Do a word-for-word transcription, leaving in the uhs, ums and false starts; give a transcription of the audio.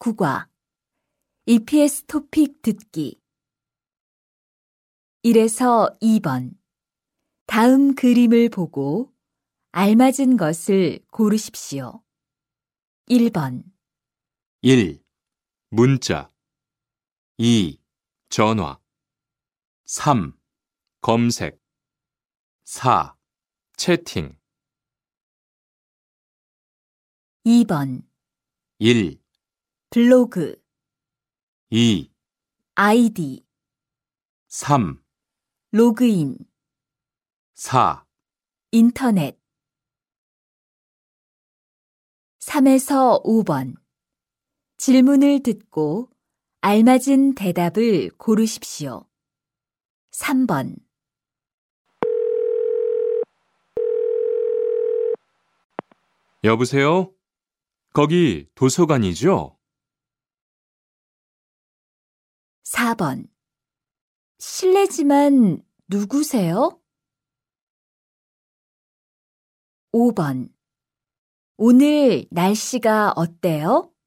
국어 이피에스 토픽 듣기 일에서 이 번 다음 그림을 보고 알맞은 것을 고르십시오. 일 번 일. 문자 이. 전화 삼. 검색 사. 채팅 이 번 일. 블로그 이. 아이디 삼. 로그인 사. 인터넷 삼에서 오 번 질문을 듣고 알맞은 대답을 고르십시오. 삼 번 여보세요? 거기 도서관이죠? 사 번 실례지만 누구세요? 오 번 오늘 날씨가 어때요?